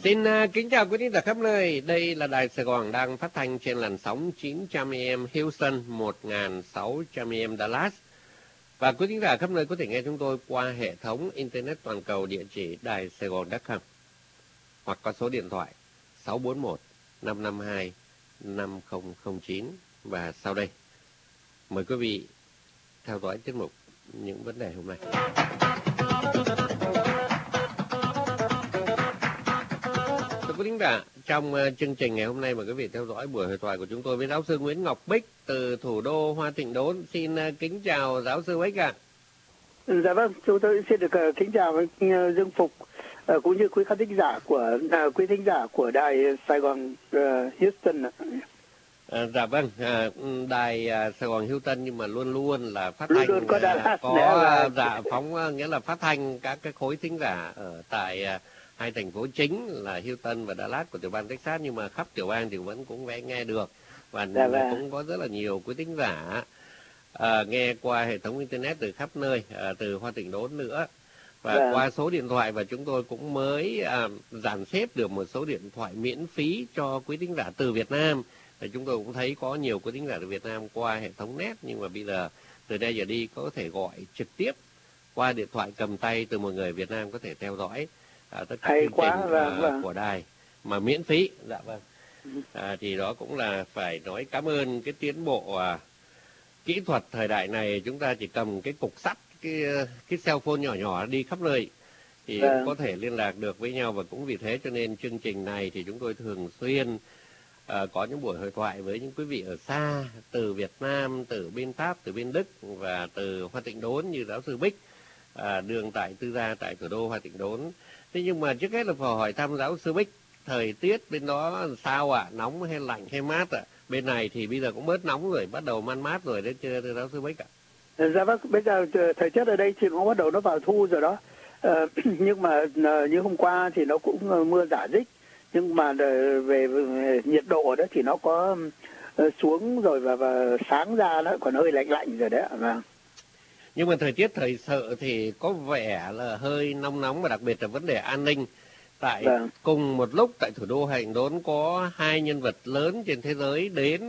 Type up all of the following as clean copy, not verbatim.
Xin kính chào quý thính giả khắp nơi. Đây là Đài Sài Gòn đang phát thanh trên làn sóng 900 AM Houston, 1600 AM Dallas. Và quý thính giả khắp nơi có thể nghe chúng tôi qua hệ thống Internet toàn cầu địa chỉ đài Sài Gòn.com hoặc qua số điện thoại 641 552 5009. Và sau đây, mời quý vị theo dõi tiết mục Những vấn đề hôm nay. Quý thính giả, trong chương trình ngày hôm nay mời quý vị theo dõi buổi hội thoại của chúng tôi với giáo sư Nguyễn Ngọc Bích từ thủ đô Hoa Tịnh Đốn. Xin kính chào giáo sư Bích ạ. Dạ vâng, chúng tôi xin được kính chào Dương Phục cũng như quý khán thính giả của đài Sài Gòn Houston. Dạ vâng, đài Sài Gòn Houston nhưng mà luôn luôn là phát thanh luôn có phóng nghĩa là phát thanh các cái khối thính giả ở tại hai thành phố chính là Houston và Dallas của tiểu bang Texas, nhưng mà khắp tiểu bang thì vẫn cũng phải nghe được, và cũng có rất là nhiều quý thính giả nghe qua hệ thống internet từ khắp nơi, từ Hoa Tịnh Đốn nữa, và qua số điện thoại, và chúng tôi cũng mới dàn xếp được một số điện thoại miễn phí cho quý thính giả từ Việt Nam. Thì chúng tôi cũng thấy có nhiều quý thính giả từ Việt Nam qua hệ thống net, nhưng mà bây giờ từ đây giờ đi có thể gọi trực tiếp qua điện thoại cầm tay từ một người Việt Nam có thể theo dõi tất cả chương trình của đài mà miễn phí. Dạ vâng. Thì đó cũng là phải nói cảm ơn cái tiến bộ kỹ thuật thời đại này. Chúng ta chỉ cầm cái cục sắt, cái cell phone nhỏ nhỏ đi khắp nơi thì cũng có thể liên lạc được với nhau, và cũng vì thế cho nên chương trình này thì chúng tôi thường xuyên có những buổi hội thoại với những quý vị ở xa, từ Việt Nam, từ bên Pháp, từ bên Đức và từ Hoa Tịnh Đốn như giáo sư Bích đường tại tư gia tại thủ đô Hoa Tịnh Đốn. Thế nhưng mà trước hết là phải hỏi thăm giáo sư Bích, thời tiết bên đó sao ạ? Nóng hay lạnh hay mát ạ? Bên này thì bây giờ cũng bớt nóng rồi, bắt đầu man mát rồi đấy chưa thưa giáo sư Bích ạ? Dạ vâng, bây giờ thời tiết ở đây thì nó bắt đầu nó vào thu rồi đó. Nhưng mà như hôm qua thì nó cũng mưa rả rích, nhưng mà về nhiệt độ đó thì nó có xuống rồi, và sáng ra nó còn hơi lạnh lạnh rồi đấy ạ. Vâng. Nhưng mà thời tiết thời sự thì có vẻ là hơi nóng nóng, và đặc biệt là vấn đề an ninh. Tại cùng một lúc tại thủ đô Hoa Tịnh Đốn có hai nhân vật lớn trên thế giới đến.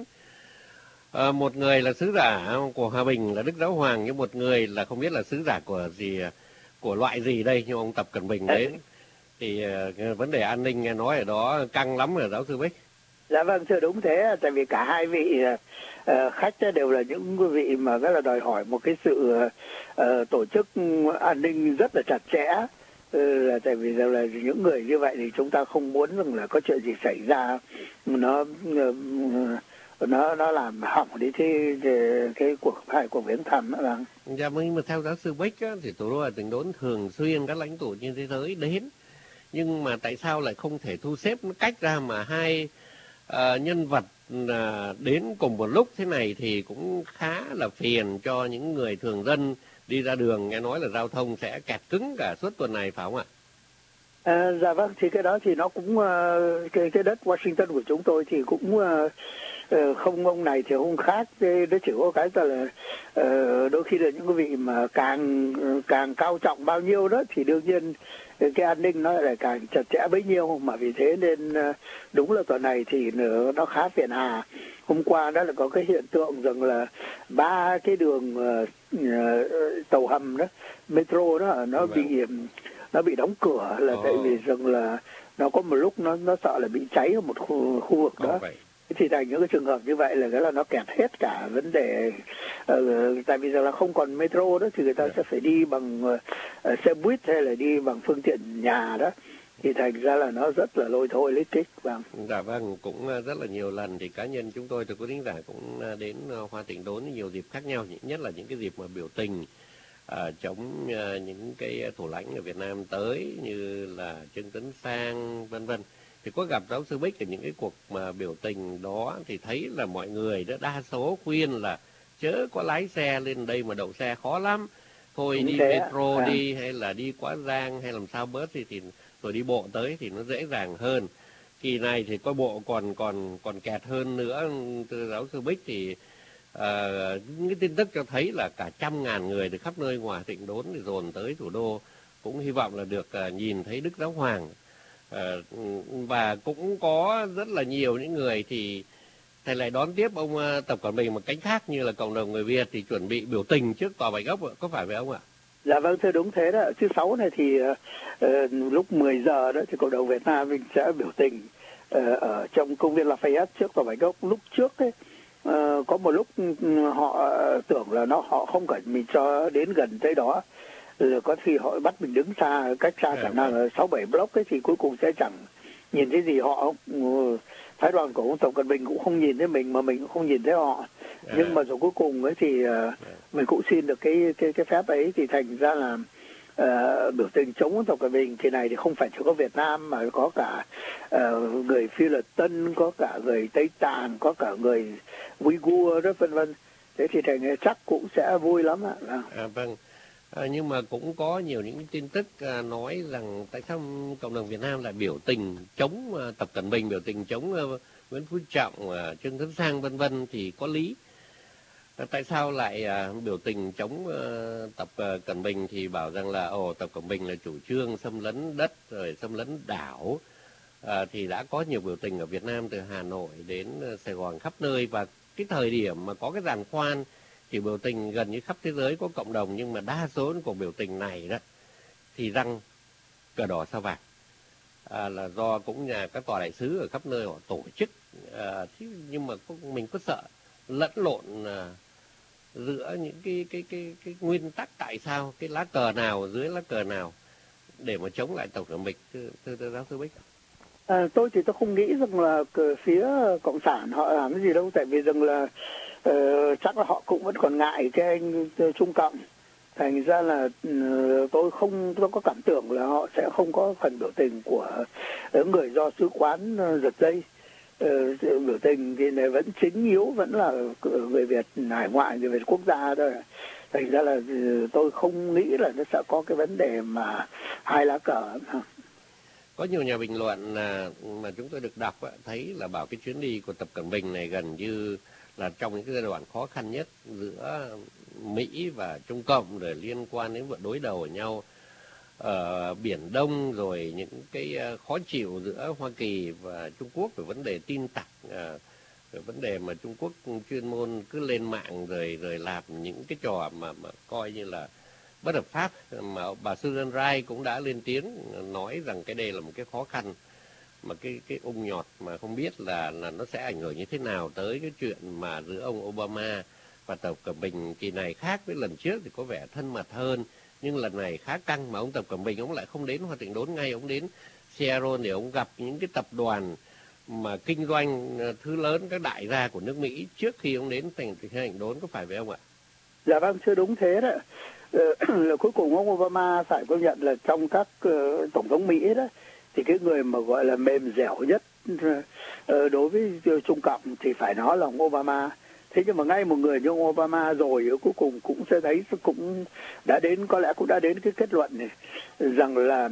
Một người là sứ giả của Hòa Bình là Đức Giáo Hoàng, nhưng một người là không biết là sứ giả của loại gì đây, nhưng ông Tập Cận Bình đến. Thì vấn đề an ninh nghe nói ở đó căng lắm rồi giáo sư Bích. Dạ vâng, thưa đúng thế, tại vì cả hai vị khách đều là những vị mà rất là đòi hỏi một cái sự tổ chức an ninh rất là chặt chẽ. Là tại vì là những người như vậy thì chúng ta không muốn rằng là có chuyện gì xảy ra nó làm hỏng đi cái cuộc viếng thăm đó. Vâng. Dạ vâng, nhưng mà theo giáo sư Bích á, thì thủ đô Hoa Tịnh Đốn thường xuyên các lãnh tụ trên thế giới đến, nhưng mà tại sao lại không thể thu xếp nó cách ra mà hai nhân vật đến cùng một lúc thế này thì cũng khá là phiền cho những người thường dân đi ra đường. Nghe nói là giao thông sẽ kẹt cứng cả suốt tuần này phải không ạ? Dạ vâng, thì cái đó thì nó cũng cái đất Washington của chúng tôi thì cũng không ông này thì không khác. Nó chỉ có cái là đôi khi là những cái vị mà càng cao trọng bao nhiêu đó thì đương nhiên cái an ninh nó lại càng chặt chẽ bấy nhiêu, mà vì thế nên đúng là tuần này thì nó khá phiền hà. Hôm qua đó là có cái hiện tượng rằng là 3 cái đường tàu hầm đó, metro đó, nó bị đóng cửa, là tại vì rằng là nó có một lúc nó sợ là bị cháy ở một khu vực đó. Thì thành những cái trường hợp như vậy là nó kẹt hết cả vấn đề. Tại vì rằng là không còn metro đó thì người ta sẽ phải đi bằng xe buýt hay là đi bằng phương tiện nhà đó, thì thành ra là nó rất là lôi thôi lít kích. Vâng. Dạ vâng, cũng rất là nhiều lần thì cá nhân chúng tôi từ quý thính giả cũng đến Hoa Tịnh Đốn nhiều dịp khác nhau, nhất là những cái dịp mà biểu tình chống những cái thủ lãnh ở Việt Nam tới, như là Trương Tấn Sang vân vân. Thì có gặp giáo sư Bích ở những cái cuộc mà biểu tình đó thì thấy là mọi người đã đa số khuyên là chớ có lái xe lên đây mà đậu xe khó lắm, thôi đi metro đi, hay là đi quá Giang hay làm sao bớt thì rồi đi bộ tới thì nó dễ dàng hơn. Kỳ này thì coi bộ còn kẹt hơn nữa. Từ giáo sư Bích thì những cái tin tức cho thấy là cả 100.000 người từ khắp nơi ngoài Tịnh Đốn thì dồn tới thủ đô, cũng hy vọng là được nhìn thấy Đức Giáo Hoàng. Và cũng có rất là nhiều những người thì thầy lại đón tiếp ông Tập Cận Bình một cánh khác, như là cộng đồng người Việt thì chuẩn bị biểu tình trước tòa Bạch Ốc, có phải vậy không ạ? Dạ vâng, thưa đúng thế đó. Thứ Sáu này thì lúc 10 giờ đó thì cộng đồng Việt Nam mình sẽ biểu tình ở trong công viên Lafayette trước tòa Bạch Ốc. Lúc trước ấy, có một lúc họ tưởng là họ không cần mình cho đến gần tới đó, rồi có khi họ bắt mình đứng xa, cách xa khả năng 6-7 block ấy, thì cuối cùng sẽ chẳng nhìn thấy gì họ. Phái đoàn của ông Tập Cận Bình cũng không nhìn thấy mình, mà mình cũng không nhìn thấy họ. Nhưng mà rồi cuối cùng ấy thì mình cũng xin được cái phép ấy, thì thành ra là biểu tình chống ông Tập Cận Bình kỳ này thì không phải chỉ có Việt Nam, mà có cả người Phi Luật Tân, có cả người Tây Tạng, có cả người Uyghur đó, vân vân. Thế thì thành chắc cũng sẽ vui lắm ạ. Vâng. Nhưng mà cũng có nhiều những tin tức nói rằng tại sao cộng đồng Việt Nam lại biểu tình chống Tập Cận Bình, biểu tình chống Nguyễn Phú Trọng, Trương Tấn Sang vân vân, thì có lý. Tại sao lại biểu tình chống Tập Cận Bình thì bảo rằng là Tập Cận Bình là chủ trương xâm lấn đất rồi xâm lấn đảo. Thì đã có nhiều biểu tình ở Việt Nam từ Hà Nội đến Sài Gòn khắp nơi, và cái thời điểm mà có cái giàn khoan thì biểu tình gần như khắp thế giới có cộng đồng, nhưng mà đa số của biểu tình này đó thì răng cờ đỏ sao vàng, là do cũng nhà các tòa đại sứ ở khắp nơi họ tổ chức. Nhưng mà mình có sợ lẫn lộn giữa những cái nguyên tắc, tại sao cái lá cờ nào dưới lá cờ nào để mà chống lại Tổng thống Bích, thưa giáo sư Bích? Tôi thì tôi không nghĩ rằng là phía cộng sản họ làm cái gì đâu, tại vì rằng là chắc là họ cũng vẫn còn ngại cái anh Trung Cộng. Thành ra là tôi có cảm tưởng là họ sẽ không có phần biểu tình của người do sứ quán giật dây. Biểu tình thì này vẫn chính yếu vẫn là người Việt hải ngoại, người Việt quốc gia thôi. Thành ra là tôi không nghĩ là nó sẽ có cái vấn đề mà hai lá cờ. Có nhiều nhà bình luận mà chúng tôi được đọc thấy là bảo cái chuyến đi của Tập Cận Bình này gần như là trong những cái giai đoạn khó khăn nhất giữa Mỹ và Trung Cộng, rồi liên quan đến việc đối đầu ở nhau ở Biển Đông, rồi những cái khó chịu giữa Hoa Kỳ và Trung Quốc về vấn đề tin tặc, về vấn đề mà Trung Quốc chuyên môn cứ lên mạng rồi làm những cái trò mà coi như là bất hợp pháp, mà bà Susan Rice cũng đã lên tiếng nói rằng cái đây là một cái khó khăn, mà cái ung nhọt mà không biết là nó sẽ ảnh hưởng như thế nào tới cái chuyện mà giữa ông Obama và Tập Cận Bình. Kỳ này khác với lần trước thì có vẻ thân mật hơn, nhưng lần này khá căng, mà ông Tập Cận Bình ông lại không đến Hoa Tịnh Đốn ngay, ông đến Seattle để ông gặp những cái tập đoàn mà kinh doanh thứ lớn, các đại gia của nước Mỹ trước khi ông đến Hoa Tịnh Đốn, có phải vậy không ạ? Dạ vâng, chưa đúng thế đó. Cuối cùng ông Obama phải công nhận là trong các tổng thống Mỹ đó thì cái người mà gọi là mềm dẻo nhất đối với Trung Cộng thì phải nói là ông Obama. Thế nhưng mà ngay một người như ông Obama rồi cuối cùng cũng sẽ thấy cũng đã đến, có lẽ cũng đã đến cái kết luận này rằng là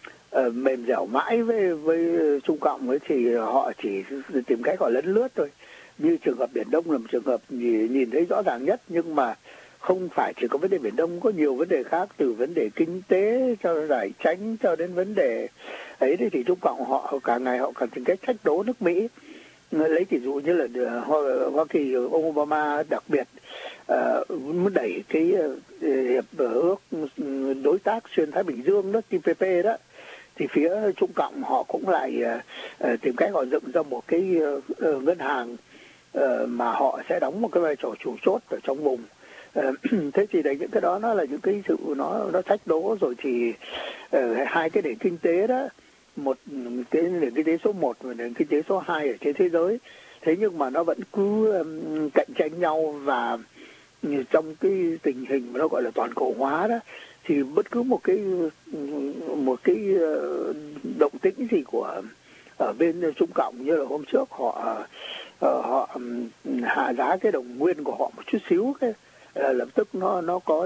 mềm dẻo mãi với Trung Cộng ấy thì họ chỉ tìm cách họ lấn lướt thôi. Như trường hợp Biển Đông là một trường hợp nhìn thấy rõ ràng nhất, nhưng mà không phải chỉ có vấn đề Biển Đông, có nhiều vấn đề khác, từ vấn đề kinh tế cho giải tranh cho đến vấn đề ấy. Thì Trung Cộng họ càng ngày họ càng tìm cách thách đố nước Mỹ. Lấy ví dụ như là Hoa Kỳ, ông Obama đặc biệt muốn đẩy cái hiệp ước đối tác xuyên Thái Bình Dương đó, TPP đó, thì phía Trung Cộng họ cũng lại tìm cách họ dựng ra một cái ngân hàng mà họ sẽ đóng một cái vai trò chủ chốt ở trong vùng. Thế thì đấy, những cái đó nó là những cái sự nó thách đố rồi. Thì hai cái nền kinh tế đó, một cái nền kinh tế số 1 và nền kinh tế số 2 ở trên thế giới, thế nhưng mà nó vẫn cứ cạnh tranh nhau. Và trong cái tình hình mà nó gọi là toàn cầu hóa đó, thì bất cứ một cái động tĩnh gì của ở bên Trung Cộng, như là hôm trước họ hạ giá cái đồng nguyên của họ một chút xíu, cái lập tức nó có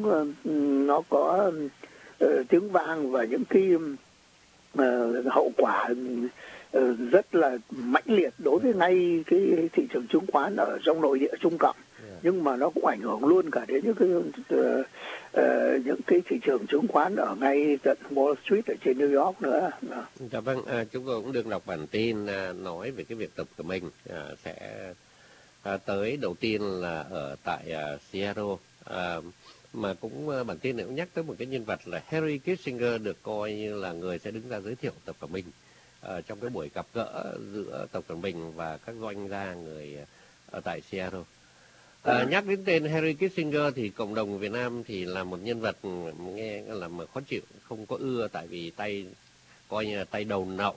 tiếng vang và những cái hậu quả rất là mãnh liệt đối với ngay cái thị trường chứng khoán ở trong nội địa Trung Cộng. nhưng mà nó cũng ảnh hưởng luôn cả đến những cái thị trường chứng khoán ở ngay tận Wall Street ở trên New York nữa. Dạ vâng, chúng tôi cũng được đọc bản tin nói về cái việc tập của mình sẽ tới đầu tiên là ở tại Seattle, mà cũng bản tin này cũng nhắc tới một cái nhân vật là Henry Kissinger, được coi như là người sẽ đứng ra giới thiệu Tập Cận Bình trong cái buổi gặp gỡ giữa Tập Cận Bình và các doanh gia người ở tại Seattle. Nhắc đến tên Henry Kissinger thì cộng đồng Việt Nam thì là một nhân vật nghe là mà khó chịu, không có ưa, tại vì tay coi như là tay đầu nậu,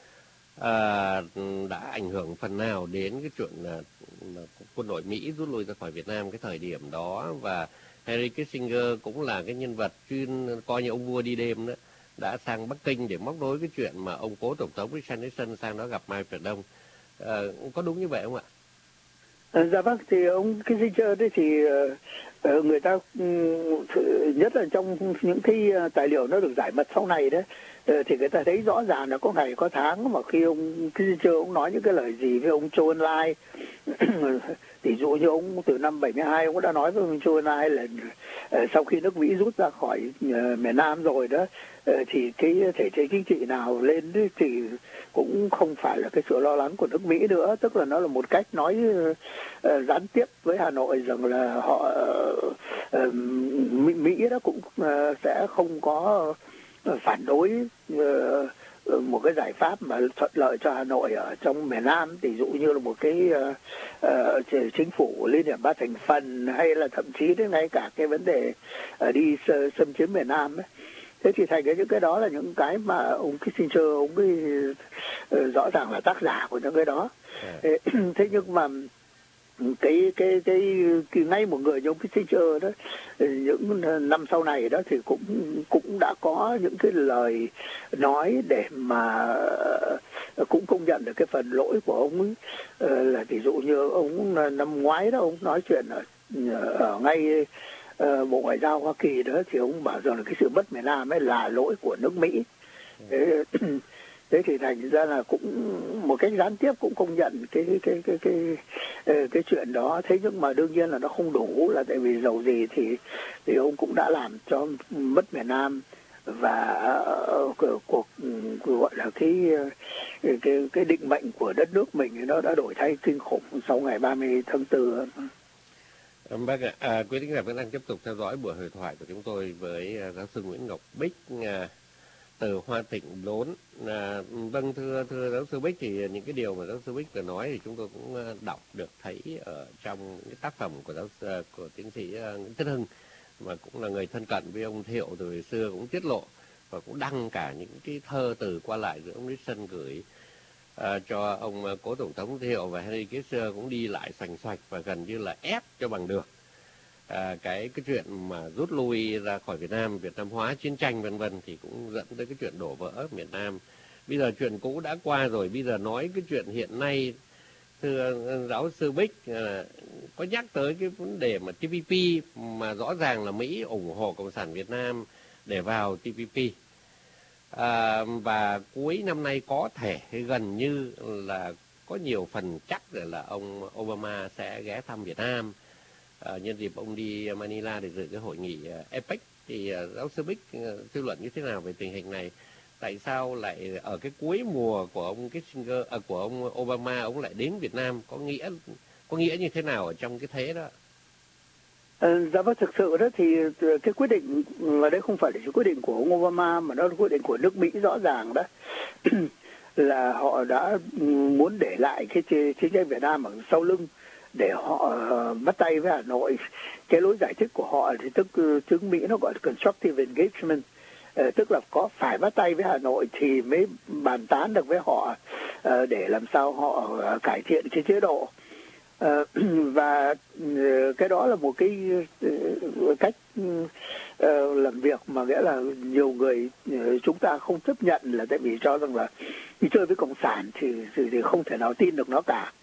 đã ảnh hưởng phần nào đến cái chuyện quân đội Mỹ rút lui ra khỏi Việt Nam cái thời điểm đó. Và Henry Kissinger cũng là cái nhân vật chuyên coi như ông vua đi đêm đó, đã sang Bắc Kinh để móc nối cái chuyện mà ông cố tổng thống Richard Nixon sang đó gặp Mao Trạch-đông. Có đúng như vậy không ạ? Dạ vâng, thì ông Kissinger đấy thì người ta nhất là trong những cái tài liệu nó được giải mật sau này đấy, thì người ta thấy rõ ràng là có ngày có tháng mà khi ông Kissinger ông nói những cái lời gì với ông Châu Ân Lai. Tỷ dụ như ông từ năm 72 ông đã nói với ông Châu Ân Lai là sau khi nước Mỹ rút ra khỏi miền Nam rồi đó, thì cái thể chế chính trị nào lên đấy thì cũng không phải là cái sự lo lắng của nước Mỹ nữa, tức là nó là một cách nói gián tiếp với Hà Nội rằng là họ Mỹ đó cũng sẽ không có phản đối một cái giải pháp mà thuận lợi cho Hà Nội ở trong miền Nam, ví dụ như là một cái chính phủ liên hiệp ba thành phần, hay là thậm chí đến ngay cả cái vấn đề đi xâm chiếm miền Nam ấy. Thế thì thành những cái đó là những cái mà ông Kissinger ông ấy rõ ràng là tác giả của những cái đó. Thế nhưng mà cái ngay một người như ông Kissinger đó, những năm sau này đó thì cũng đã có những cái lời nói để mà cũng công nhận được cái phần lỗi của ông ấy. Là ví dụ như ông năm ngoái đó ông nói chuyện ở ngay Bộ Ngoại giao Hoa Kỳ đó, thì ông bảo rằng là cái sự mất miền Nam ấy là lỗi của nước Mỹ. Thế thì thành ra là cũng một cách gián tiếp cũng công nhận cái chuyện đó. Thế nhưng mà đương nhiên là nó không đủ, là tại vì dầu gì thì ông cũng đã làm cho mất miền Nam, và cuộc gọi là cái định mệnh của đất nước mình nó đã đổi thay kinh khủng sau ngày 30 tháng 4. Vâng ạ, quý thính giả vẫn đang tiếp tục theo dõi buổi hội thoại của chúng tôi với giáo sư Nguyễn Ngọc Bích từ Hoa Tịnh Đốn. Vâng, thưa giáo sư Bích, thì những cái điều mà giáo sư Bích vừa nói thì chúng tôi cũng đọc được thấy ở trong cái tác phẩm của tiến sĩ Nguyễn Tất Hưng, mà cũng là người thân cận với ông Thiệu từ hồi xưa, cũng tiết lộ và cũng đăng cả những cái thơ từ qua lại giữa ông Nixon gửi cho ông cố tổng thống Thiệu, và Henry Kissinger cũng đi lại xoành xoạch và gần như là ép cho bằng được cái chuyện mà rút lui ra khỏi Việt Nam hóa, chiến tranh vân vân, thì cũng dẫn tới cái chuyện đổ vỡ miền Nam. Bây giờ chuyện cũ đã qua rồi, bây giờ nói cái chuyện hiện nay, thưa giáo sư Bích, có nhắc tới cái vấn đề mà TPP, mà rõ ràng là Mỹ ủng hộ Cộng sản Việt Nam để vào TPP. Và cuối năm nay có thể gần như là có nhiều phần chắc là ông Obama sẽ ghé thăm Việt Nam nhân dịp ông đi Manila để dự cái hội nghị APEC. Thì giáo sư Bích suy luận như thế nào về tình hình này? Tại sao lại ở cái cuối mùa của ông Kissinger, của ông Obama, ông lại đến Việt Nam? Có nghĩa như thế nào ở trong cái thế đó? Dạ vâng, thực sự đó thì cái quyết định ở đây không phải là quyết định của ông Obama, mà đó là quyết định của nước Mỹ rõ ràng đó. Là họ đã muốn để lại cái chiến tranh Việt Nam ở sau lưng để họ bắt tay với Hà Nội. Cái lối giải thích của họ thì tiếng Mỹ nó gọi là constructive engagement, tức là có phải bắt tay với Hà Nội thì mới bàn tán được với họ để làm sao họ cải thiện cái chế độ. Và cái đó là một cái cách làm việc mà nghĩa là nhiều người chúng ta không chấp nhận, là tại vì cho rằng là đi chơi với cộng sản thì không thể nào tin được nó cả.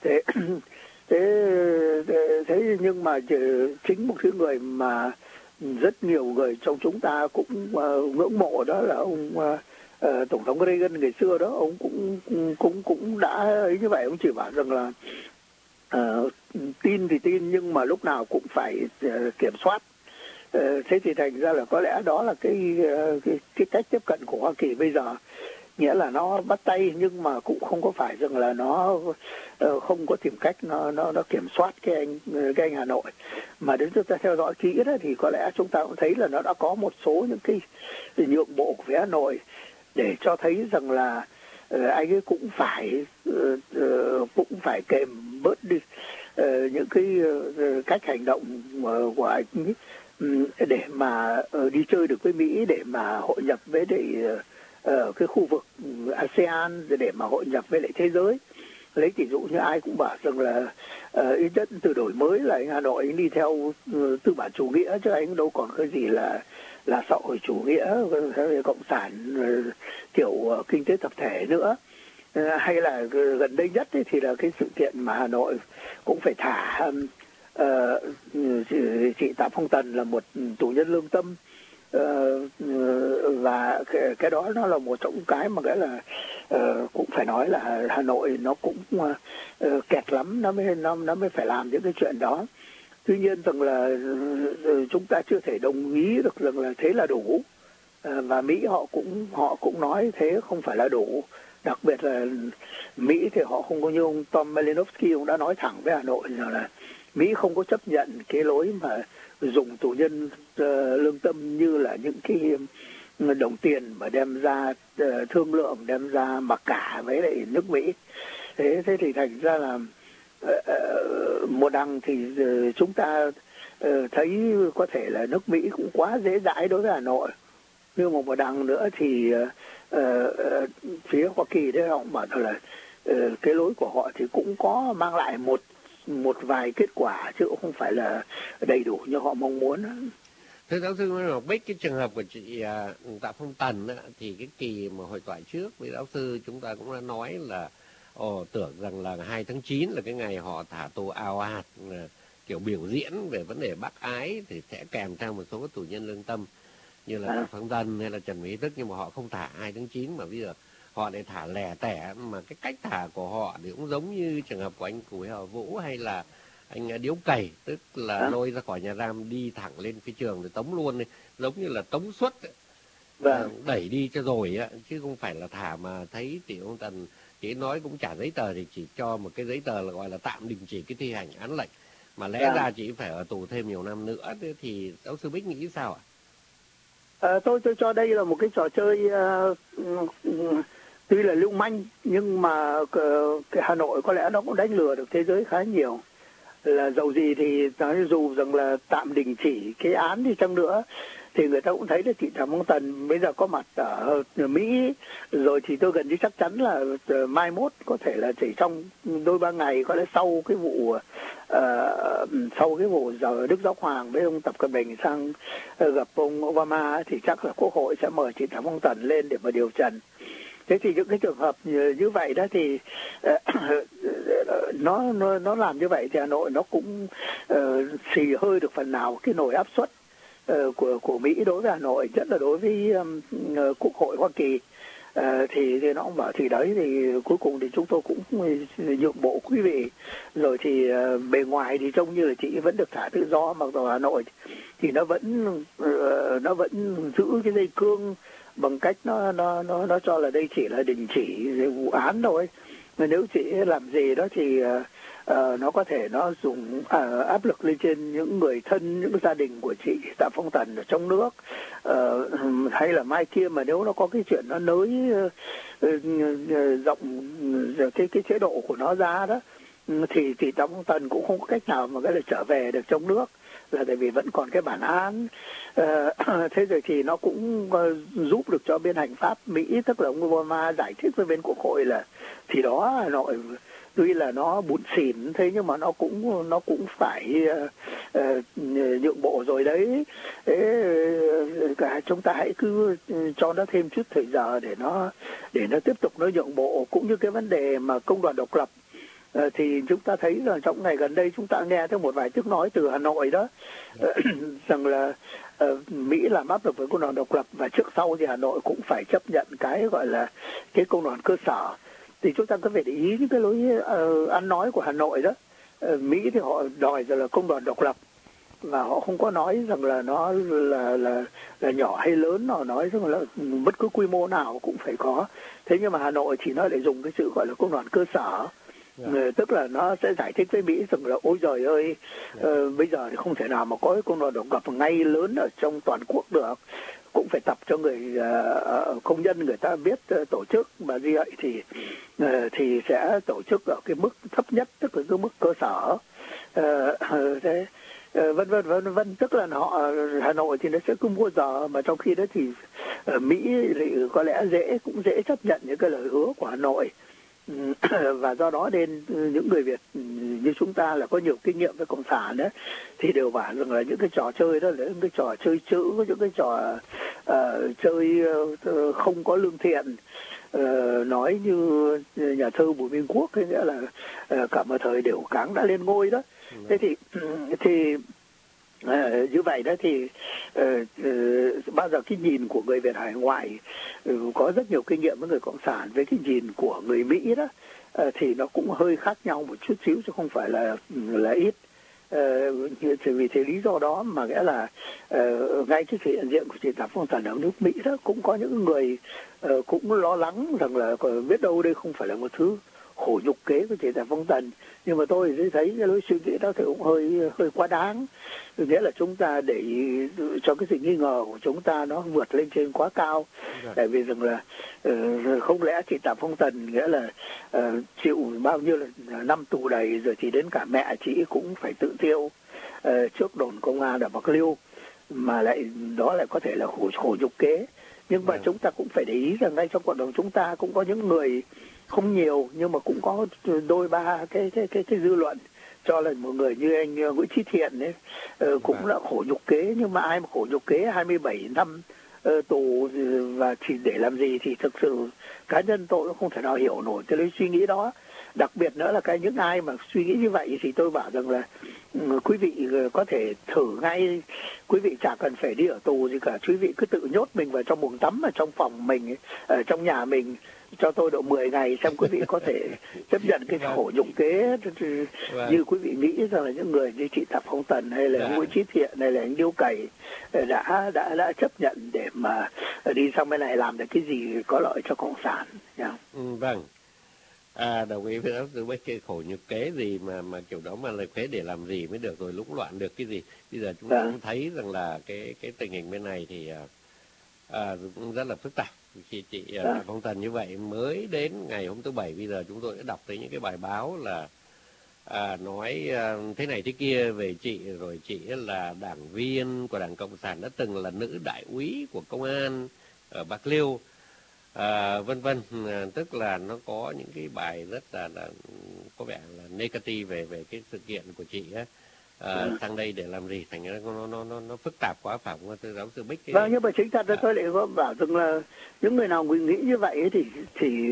Thế nhưng mà chính một cái người mà rất nhiều người trong chúng ta cũng ngưỡng mộ, đó là ông tổng thống Reagan ngày xưa đó, ông cũng đã ấy như vậy. Ông chỉ bảo rằng là tin thì tin nhưng mà lúc nào cũng phải kiểm soát. Thế thì thành ra là có lẽ đó là cái cách tiếp cận của Hoa Kỳ bây giờ, nghĩa là nó bắt tay nhưng mà cũng không có phải rằng là nó không có tìm cách nó kiểm soát cái anh Hà Nội, mà đến chúng ta theo dõi kỹ đó thì có lẽ chúng ta cũng thấy là nó đã có một số những cái nhượng bộ của phía Hà Nội để cho thấy rằng là anh ấy cũng phải kèm bớt đi những cái cách hành động của anh ấy, để mà đi chơi được với Mỹ, để mà hội nhập với cái khu vực ASEAN, để mà hội nhập với lại thế giới. Lấy ví dụ như ai cũng bảo rằng là ít nhất từ đổi mới là anh Hà Nội anh đi theo tư bản chủ nghĩa, chứ anh đâu còn cái gì là xã hội chủ nghĩa, cộng sản kiểu kinh tế tập thể nữa. Hay là gần đây nhất ấy, thì là cái sự kiện mà Hà Nội cũng phải thả chị Tạ Phong Tần là một tù nhân lương tâm, và cái đó nó là một trong cái mà cái là cũng phải nói là Hà Nội nó cũng kẹt lắm, nó mới phải làm những cái chuyện đó. Tuy nhiên rằng là chúng ta chưa thể đồng ý được rằng là thế là đủ, và Mỹ họ cũng nói thế không phải là đủ. Đặc biệt là Mỹ thì họ không có, như ông Tom Malinowski cũng đã nói thẳng với Hà Nội rằng là Mỹ không có chấp nhận cái lối mà dùng tù nhân lương tâm như là những cái đồng tiền mà đem ra thương lượng, đem ra mặc cả với lại nước Mỹ. Thế thì thành ra là một đằng thì chúng ta thấy có thể là nước Mỹ cũng quá dễ dãi đối với Hà Nội, nhưng mà một đằng nữa thì phía Hoa Kỳ đấy họ bảo là cái lối của họ thì cũng có mang lại một vài kết quả chứ không phải là đầy đủ như họ mong muốn. Thưa giáo sư Ngọc Bích, cái trường hợp của chị Tạ Phong Tần thì cái kỳ mà hội thoại trước với giáo sư chúng ta cũng đã nói là tưởng rằng là 2 tháng 9 là cái ngày họ thả tù ào ạt, kiểu biểu diễn về vấn đề bác ái thì sẽ kèm theo một số tù nhân lương tâm như là Tạ Phong Tần hay là Trần Mỹ Tức, nhưng mà họ không thả 2 tháng 9 mà bây giờ họ lại thả lẻ tẻ, mà cái cách thả của họ thì cũng giống như trường hợp của anh Cùi Hờ Vũ hay là anh Điếu Cày, tức là lôi ra khỏi nhà giam đi thẳng lên phi trường rồi tống luôn, giống như là tống suất, đẩy đi cho rồi chứ không phải là thả mà thấy thì ông Tần chỉ nói cũng trả giấy tờ thì chỉ cho một cái giấy tờ là gọi là tạm đình chỉ cái thi hành án lệnh, mà lẽ ra chỉ phải ở tù thêm nhiều năm nữa. Thì giáo sư Bích nghĩ sao ạ? Tôi cho đây là một cái trò chơi tuy là lưu manh nhưng mà cái Hà Nội có lẽ nó cũng đánh lừa được thế giới khá nhiều. Là dầu gì thì dù rằng là tạm đình chỉ cái án đi chăng nữa thì người ta cũng thấy là chị Tạ Phong Tần bây giờ có mặt ở Mỹ rồi, thì tôi gần như chắc chắn là mai mốt có thể là chỉ trong đôi ba ngày, có lẽ sau cái vụ giờ Đức Giáo Hoàng với ông Tập Cận Bình sang gặp ông Obama thì chắc là Quốc hội sẽ mời chị Tạ Phong Tần lên để mà điều trần. Thế thì những cái trường hợp như vậy đó thì nó làm như vậy thì Hà Nội nó cũng xì hơi được phần nào cái nồi áp suất của Mỹ đối với Hà Nội, nhất là đối với Quốc hội Hoa Kỳ. Thì nó cũng bảo thì đấy, thì cuối cùng thì chúng tôi cũng nhượng bộ quý vị rồi, thì bề ngoài thì trông như là chị vẫn được thả tự do, mặc dù Hà Nội thì nó vẫn giữ cái dây cương bằng cách nó cho là đây chỉ là đình chỉ vụ án thôi. Nếu chị làm gì đó thì nó có thể nó dùng áp lực lên trên những người thân, những gia đình của chị Tạ Phong Tần ở trong nước, hay là mai kia mà nếu nó có cái chuyện nó nới rộng cái chế độ của nó ra đó, thì Tạ Phong Tần cũng không có cách nào mà cái là trở về được trong nước, là tại vì vẫn còn cái bản án. Thế rồi thì nó cũng giúp được cho bên hành pháp Mỹ, tức là ông Obama giải thích với bên Quốc hội là thì đó Hà Nội tuy là nó bủn xỉn thế nhưng mà nó cũng phải nhượng bộ rồi đấy. Cả chúng ta hãy cứ cho nó thêm chút thời giờ để nó tiếp tục nó nhượng bộ. Cũng như cái vấn đề mà công đoàn độc lập, thì chúng ta thấy rằng trong ngày gần đây chúng ta nghe thấy một vài tiếng nói từ Hà Nội đó rằng là Mỹ làm áp lực với công đoàn độc lập, và trước sau thì Hà Nội cũng phải chấp nhận cái gọi là cái công đoàn cơ sở. Thì chúng ta có phải để ý những cái lối ăn nói của Hà Nội đó, Mỹ thì họ đòi rằng là công đoàn độc lập, và họ không có nói rằng là nó là nhỏ hay lớn, họ nói rằng là bất cứ quy mô nào cũng phải có. Thế nhưng mà Hà Nội thì nó lại dùng cái sự gọi là công đoàn cơ sở. Tức là nó sẽ giải thích với Mỹ rằng là ôi giời ơi, bây giờ thì không thể nào mà có cái công đoàn độc lập ngay lớn ở trong toàn quốc được, cũng phải tập cho người công nhân người ta biết tổ chức, mà như vậy thì sẽ tổ chức ở cái mức thấp nhất, tức là cái mức cơ sở. Thế vân vân, tức là Hà Nội thì nó sẽ cứ mua giờ, mà trong khi đó thì Mỹ thì có lẽ cũng dễ chấp nhận những cái lời hứa của Hà Nội. Và do đó nên những người Việt như chúng ta là có nhiều kinh nghiệm với cộng sản đấy, thì đều bảo rằng là những cái trò chơi đó là những cái trò chơi chữ, những cái trò chơi không có lương thiện. Nói như nhà thơ Bùi Minh Quốc, hay nghĩa là cả một thời đều cáng đã lên ngôi đó. Thế thì như vậy đó thì bao giờ cái nhìn của người Việt hải ngoại có rất nhiều kinh nghiệm với người cộng sản, với cái nhìn của người Mỹ đó thì nó cũng hơi khác nhau một chút xíu, chứ không phải là ít. Vì thế lý do đó mà nghĩa là ngay cái sự hiện diện của chị Tạ Phong Tần ở nước Mỹ đó, cũng có những người cũng lo lắng rằng là biết đâu đây không phải là một thứ khổ nhục kế của chị Tạ Phong Tần. Nhưng mà tôi thì thấy cái lối suy nghĩ đó thì cũng hơi quá đáng. Nghĩa là chúng ta để cho cái sự nghi ngờ của chúng ta nó vượt lên trên quá cao. Tại vì rằng là không lẽ chị Tạ Phong Tần nghĩa là chịu bao nhiêu là năm tù đầy rồi thì đến cả mẹ chị cũng phải tự thiêu trước đồn công an ở Bạc Liêu, mà đó lại có thể là khổ nhục kế. Nhưng mà chúng ta cũng phải để ý rằng ngay trong cộng đồng chúng ta cũng có những người, không nhiều nhưng mà cũng có đôi ba cái dư luận cho là một người như anh Nguyễn Chí Thiện ấy cũng là khổ nhục kế. Nhưng mà ai mà khổ nhục kế 27 năm tù và chỉ để làm gì thì thực sự cá nhân tôi cũng không thể nào hiểu nổi cái lối suy nghĩ đó. Đặc biệt nữa là những ai mà suy nghĩ như vậy thì tôi bảo rằng là quý vị có thể thử ngay, quý vị chả cần phải đi ở tù gì cả, quý vị cứ tự nhốt mình vào trong buồng tắm ở trong phòng mình, ở trong nhà mình cho tôi độ 10 ngày xem quý vị có thể chấp nhận cái khổ nhục kế như quý vị nghĩ rằng là những người như chị Tạ Phong Tần hay là Nguyễn Chí Thiện hay là anh Điêu Cày đã chấp nhận để mà đi sang bên này làm được cái gì có lợi cho cộng sản. Vâng. Đồng ý với giáo sư Bích, cái khổ nhục kế gì mà kiểu đó mà lời khế để làm gì mới được, rồi lũng loạn được cái gì. Bây giờ chúng ta cũng thấy rằng là cái tình hình bên này thì cũng rất là phức tạp. Khi chị Tạ Phong Tần như vậy mới đến ngày hôm thứ Bảy, bây giờ chúng tôi đã đọc thấy những cái bài báo là nói thế này thế kia về chị, rồi chị là đảng viên của Đảng Cộng sản, đã từng là nữ đại úy của công an ở Bạc Liêu, vân vân. Tức là nó có những cái bài rất là có vẻ là negative về cái sự kiện của chị á. Sang đây để làm gì, thành ra nó phức tạp quá, phải không thưa giáo sư Bích? Vâng, nhưng mà chính thật tôi lại có bảo rằng là những người nào nghĩ như vậy thì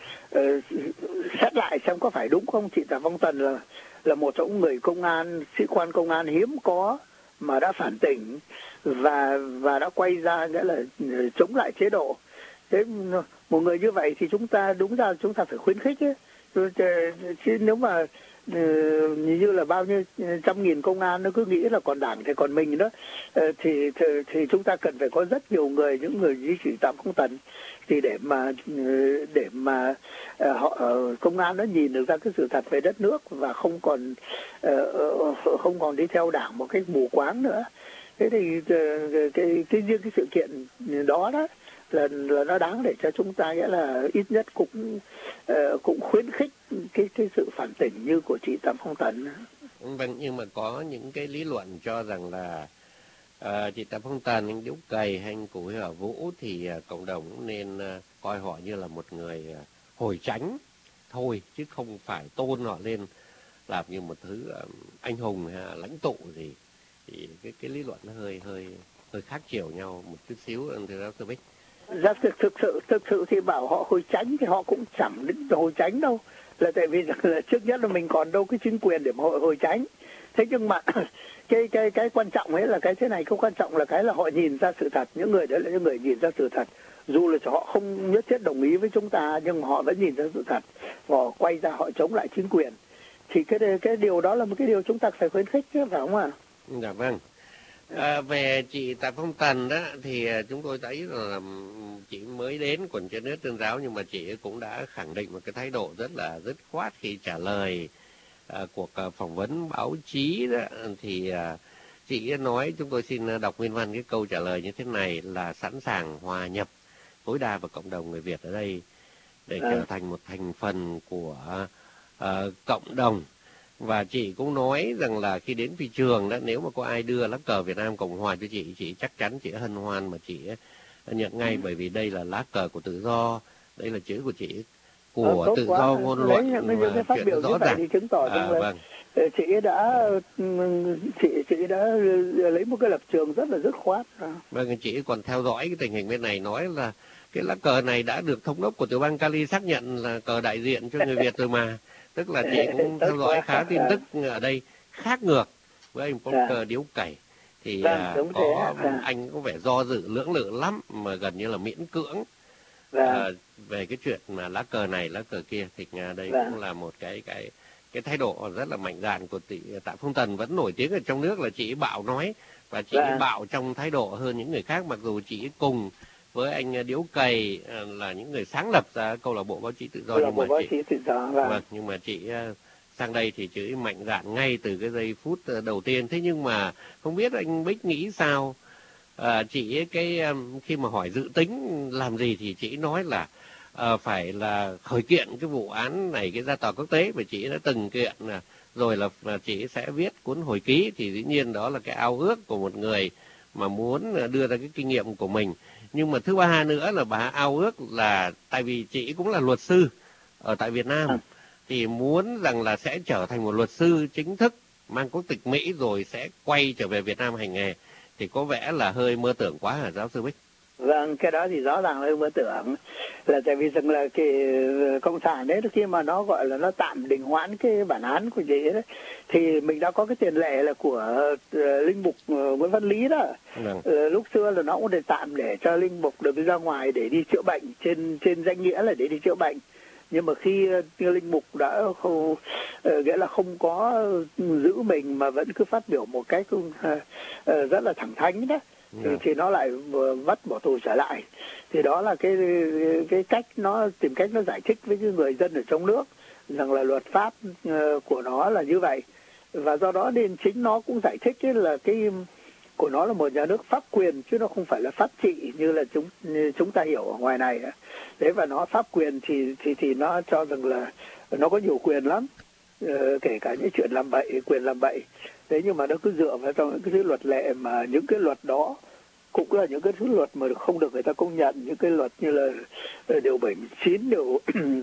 xét lại xem có phải đúng không. Chị Tạ Phong Tần là một trong người công an, sĩ quan công an hiếm có mà đã phản tỉnh và đã quay ra nghĩa là chống lại chế độ. Thế một người như vậy thì chúng ta đúng ra chúng ta phải khuyến khích ấy. Chứ nếu mà như là bao nhiêu trăm nghìn công an nó cứ nghĩ là còn đảng thì còn mình đó, thì chúng ta cần phải có rất nhiều người, những người như chị Tạ Phong Tần, thì để mà họ công an nó nhìn được ra cái sự thật về đất nước và không còn đi theo đảng một cách mù quáng nữa. Thế thì cái riêng cái sự kiện đó là nó đáng để cho chúng ta nghĩa là ít nhất cũng khuyến khích cái sự phản tỉnh như của chị Tạ Phong Tần. Vâng, nhưng mà có những cái lý luận cho rằng là chị Tạ Phong Tần, anh Điếu Cày hay anh Cụ Hở Vũ thì cộng đồng cũng nên coi họ như là một người hồi chánh thôi, chứ không phải tôn họ lên làm như một thứ anh hùng hay lãnh tụ gì. Thì cái lý luận nó hơi khác chiều nhau một chút xíu, thưa giáo sư Bích. Thực sự thì bảo họ hồi chánh thì họ cũng chẳng đến hồi chánh đâu, là tại vì là trước nhất là mình còn đâu cái chính quyền để mà hồi chánh. Thế nhưng mà cái quan trọng ấy là cái thế này, không quan trọng là cái là họ nhìn ra sự thật. Những người đấy là những người nhìn ra sự thật, dù là họ không nhất thiết đồng ý với chúng ta nhưng họ vẫn nhìn ra sự thật, họ quay ra họ chống lại chính quyền. thì cái điều đó là một cái điều chúng ta phải khuyến khích chứ, phải không ạ? Dạ vâng. Về chị Tạ Phong Tần đó thì chúng tôi thấy là chị mới đến quần trên nước Tuyên giáo, nhưng mà chị cũng đã khẳng định một cái thái độ rất là dứt khoát khi trả lời cuộc phỏng vấn báo chí đó. Thì chị nói, chúng tôi xin đọc nguyên văn cái câu trả lời như thế này, là sẵn sàng hòa nhập tối đa vào cộng đồng người Việt ở đây để trở thành một thành phần của cộng đồng. Và chị cũng nói rằng là khi đến phi trường đó, nếu mà có ai đưa lá cờ Việt Nam Cộng Hòa cho chị chắc chắn chị hân hoan mà chị nhận ngay, bởi vì đây là lá cờ của tự do, đây là chữ của chị của tự do ngôn luận. Những cái phát biểu như vậy thì chứng tỏ rằng là vâng. chị đã lấy một cái lập trường rất là dứt khoát. Vâng, chị còn theo dõi cái tình hình bên này, nói là cái lá cờ này đã được thống đốc của tiểu bang Cali xác nhận là cờ đại diện cho người Việt rồi mà. Tức là chị cũng theo dõi khá tin tức ở đây, khác ngược với anh Volker Điếu Cày thì anh có vẻ do dự lưỡng lự lắm, mà gần như là miễn cưỡng về cái chuyện mà lá cờ này lá cờ kia. Thì đây cũng là một cái thái độ rất là mạnh dạn của Tạ Phong Tần, vẫn nổi tiếng ở trong nước là chị bạo nói, và chị bạo trong thái độ hơn những người khác, mặc dù chị cùng với anh Điếu Cày là những người sáng lập ra câu lạc bộ báo chí tự do. Nhưng mà chị sang đây thì chị mạnh dạn ngay từ cái giây phút đầu tiên. Thế nhưng mà không biết anh Bích nghĩ sao, chị khi mà hỏi dự tính làm gì thì chị nói là phải là khởi kiện cái vụ án này cái ra tòa quốc tế, và chị đã từng kiện rồi, là chị sẽ viết cuốn hồi ký. Thì dĩ nhiên đó là cái ao ước của một người mà muốn đưa ra cái kinh nghiệm của mình. Nhưng mà thứ ba nữa là bà ao ước là tại vì chị cũng là luật sư ở tại Việt Nam, thì muốn rằng là sẽ trở thành một luật sư chính thức mang quốc tịch Mỹ rồi sẽ quay trở về Việt Nam hành nghề. Thì có vẻ là hơi mơ tưởng quá hả giáo sư Bích? Vâng, cái đó thì rõ ràng là hơi mơ tưởng, là tại vì rằng là cái cộng sản đấy, khi mà nó gọi là nó tạm đình hoãn cái bản án của chị ấy, thì mình đã có cái tiền lệ là của linh mục Nguyễn Văn Lý đó. Lúc xưa là nó cũng để tạm để cho linh mục được ra ngoài để đi chữa bệnh, trên danh nghĩa là để đi chữa bệnh. Nhưng mà khi linh mục đã nghĩa là không có giữ mình mà vẫn cứ phát biểu một cách rất là thẳng thắn đó, thì nó lại vắt bỏ tù trở lại. Thì đó là cái cách nó tìm cách nó giải thích với cái người dân ở trong nước rằng là luật pháp của nó là như vậy, và do đó nên chính nó cũng giải thích là cái của nó là một nhà nước pháp quyền chứ nó không phải là pháp trị như là chúng ta hiểu ở ngoài này. Thế và nó pháp quyền thì nó cho rằng là nó có nhiều quyền lắm, kể cả những chuyện làm bậy, quyền làm bậy. Thế nhưng mà nó cứ dựa vào trong những cái thứ luật lệ, mà những cái luật đó cũng là những cái thứ luật mà không được người ta công nhận, những cái luật như là điều 79, điều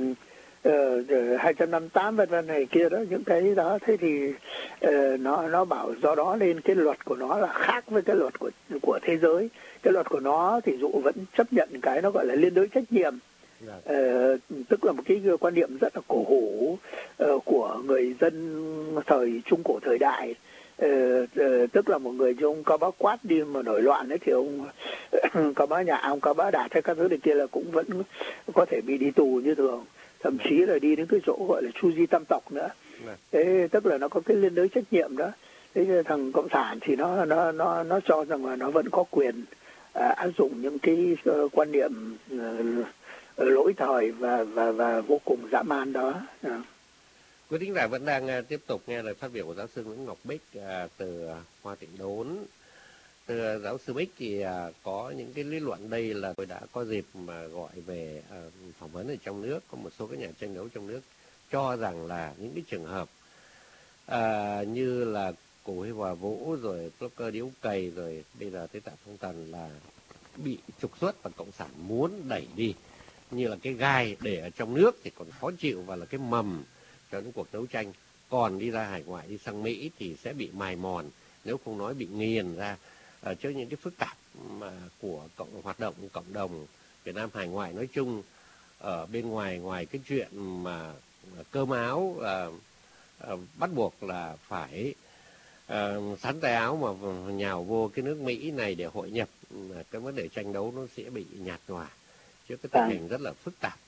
258 vân vân này kia đó, những cái đó. Thế thì nó bảo do đó nên cái luật của nó là khác với cái luật của thế giới. Cái luật của nó thì dụ vẫn chấp nhận cái nó gọi là liên đới trách nhiệm, tức là một cái quan niệm rất là cổ hủ của người dân thời Trung Cổ thời đại. Tức là một người như ông Cao Bá Quát đi mà nổi loạn ấy, thì ông Cao Bá Nhạ, ông Cao Bá Đạt hay các thứ này kia là cũng vẫn có thể bị đi tù như thường, thậm chí là đi đến cái chỗ gọi là chu di tam tộc nữa. Thế tức là nó có cái liên đới trách nhiệm đó. Thế thằng cộng sản thì nó cho rằng là nó vẫn có quyền áp dụng những cái quan niệm lỗi thời và vô cùng dã man đó. Quý thính giả vẫn đang tiếp tục nghe lời phát biểu của giáo sư Nguyễn Ngọc Bích từ Hoa Tịnh Đốn. Thưa giáo sư Bích thì có những cái lý luận đây là tôi đã có dịp mà gọi về phỏng vấn ở trong nước, có một số các nhà tranh đấu trong nước cho rằng là những cái trường hợp như là Cổ Huy Hòa Vũ rồi Volker Điếu Cày rồi bây giờ tới Tạ Phong Tần là bị trục xuất và cộng sản muốn đẩy đi như là cái gai để ở trong nước thì còn khó chịu và là cái mầm cho những cuộc đấu tranh, còn đi ra hải ngoại, đi sang Mỹ thì sẽ bị mài mòn, nếu không nói bị nghiền ra trước những cái phức tạp mà của hoạt động cộng đồng Việt Nam hải ngoại nói chung. Ở bên ngoài cái chuyện mà cơm áo bắt buộc là phải sắn tay áo mà nhào vô cái nước Mỹ này để hội nhập, cái vấn đề tranh đấu nó sẽ bị nhạt nhòa trước cái tình hình rất là phức tạp.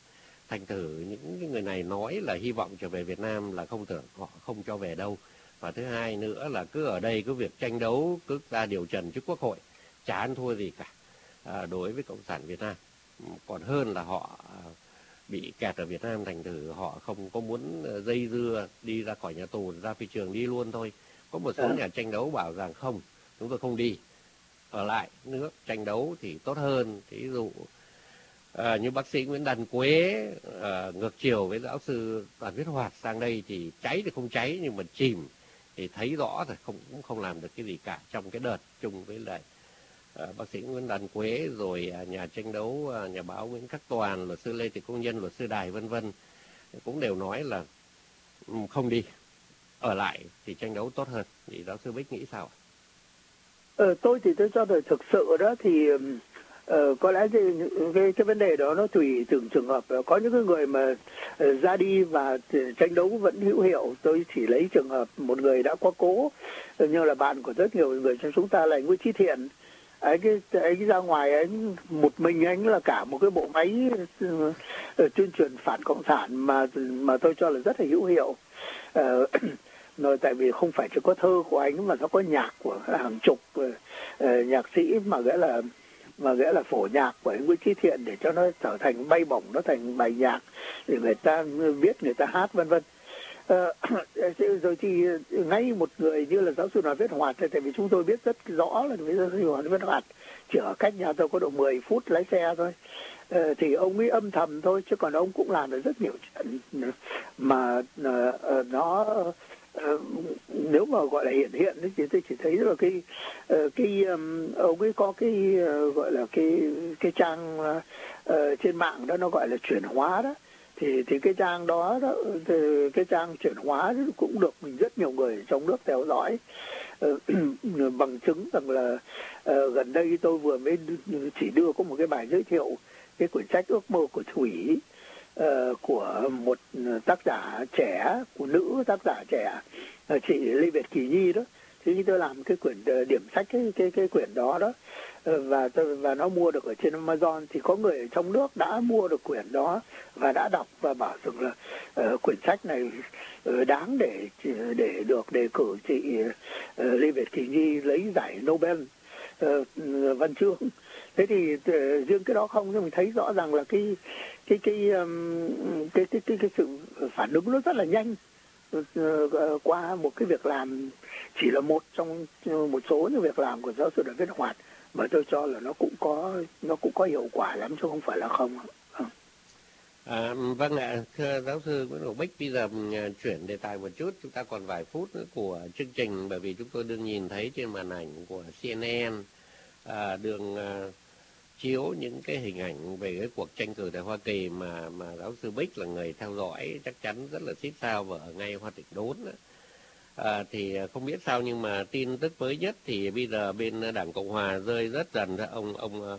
thành thử những cái người này nói là hy vọng trở về Việt Nam là không tưởng họ không cho về đâu. Và thứ hai nữa là cứ ở đây cứ việc tranh đấu, cứ ra điều trần trước Quốc hội, chả ăn thua gì cả đối với Cộng sản Việt Nam. Còn hơn là họ bị kẹt ở Việt Nam, thành thử họ không có muốn dây dưa đi ra khỏi nhà tù, ra phi trường đi luôn thôi. Có một số nhà tranh đấu bảo rằng không, chúng tôi không đi, ở lại nước tranh đấu thì tốt hơn. Thí dụ như bác sĩ Nguyễn Đàn Quế ngược chiều với giáo sư Đoàn Viết Hoạt sang đây thì cháy thì không cháy, nhưng mà chìm thì thấy rõ rồi, cũng không làm được cái gì cả. Trong cái đợt chung với lại bác sĩ Nguyễn Đàn Quế, rồi nhà tranh đấu nhà báo Nguyễn Khắc Toàn, luật sư Lê Thị Công Nhân, luật sư Đài vân vân cũng đều nói là không đi, ở lại thì tranh đấu tốt hơn. Thì giáo sư Bích nghĩ sao? Tôi thì tôi cho rằng thực sự đó thì có lẽ cái vấn đề đó nó tùy từng trường hợp. Có những cái người mà ra đi và tranh đấu vẫn hữu hiệu. Tôi chỉ lấy trường hợp một người đã quá cố, như là bạn của rất nhiều người trong chúng ta là Nguyễn Chí Thiện. Anh ra ngoài, anh một mình anh là cả một cái bộ máy tuyên truyền phản cộng sản mà tôi cho là rất là hữu hiệu. Rồi tại vì không phải chỉ có thơ của anh mà nó có nhạc của hàng chục nhạc sĩ mà nghĩa là phổ nhạc của anh Nguyễn Chí Thiện để cho nó trở thành bay bổng, nó thành bài nhạc để người ta viết, người ta hát vân vân. Rồi thì ngay một người như là giáo sư Đoàn Viết Hoạt, tại vì chúng tôi biết rất rõ là giáo sư Đoàn Viết Hoạt chỉ ở cách nhà tôi có độ 10 phút lái xe thôi, thì ông ấy âm thầm thôi, chứ còn ông cũng làm được rất nhiều chuyện mà nó nếu mà gọi là hiện thì tôi chỉ thấy là ông ấy có cái gọi là cái trang trên mạng đó, nó gọi là chuyển hóa đó. Thì cái trang đó cái trang chuyển hóa cũng được mình rất nhiều người trong nước theo dõi, bằng chứng rằng là gần đây tôi vừa mới chỉ đưa có một cái bài giới thiệu cái quyển sách Ước mơ của Thủy, của một tác giả trẻ, của nữ tác giả trẻ, chị Lê Việt Kỳ Nhi đó. Thì khi tôi làm cái quyển điểm sách cái quyển đó và nó mua được ở trên Amazon, thì có người ở trong nước đã mua được quyển đó và đã đọc và bảo rằng là quyển sách này đáng để được đề cử chị Lê Việt Kỳ Nhi lấy giải Nobel văn chương. Thế thì riêng cái đó không, nhưng mình thấy rõ ràng là cái sự phản ứng nó rất là nhanh qua một cái việc làm, chỉ là một trong một số những việc làm của giáo sư Đoàn Viết Hoạt, mà tôi cho là nó cũng có hiệu quả lắm chứ không phải là không. Vâng ạ, thưa giáo sư Nguyễn Ngọc Bích, bây giờ chuyển đề tài một chút, chúng ta còn vài phút nữa của chương trình, bởi vì chúng tôi đương nhìn thấy trên màn ảnh của CNN đường chiếu những cái hình ảnh về cái cuộc tranh cử tại Hoa Kỳ mà giáo sư Bích là người theo dõi chắc chắn rất là xít sao và ở ngay Hoa Tịch Đốn đó. Thì không biết sao nhưng mà tin tức mới nhất thì bây giờ bên Đảng Cộng Hòa rơi rất dần, ông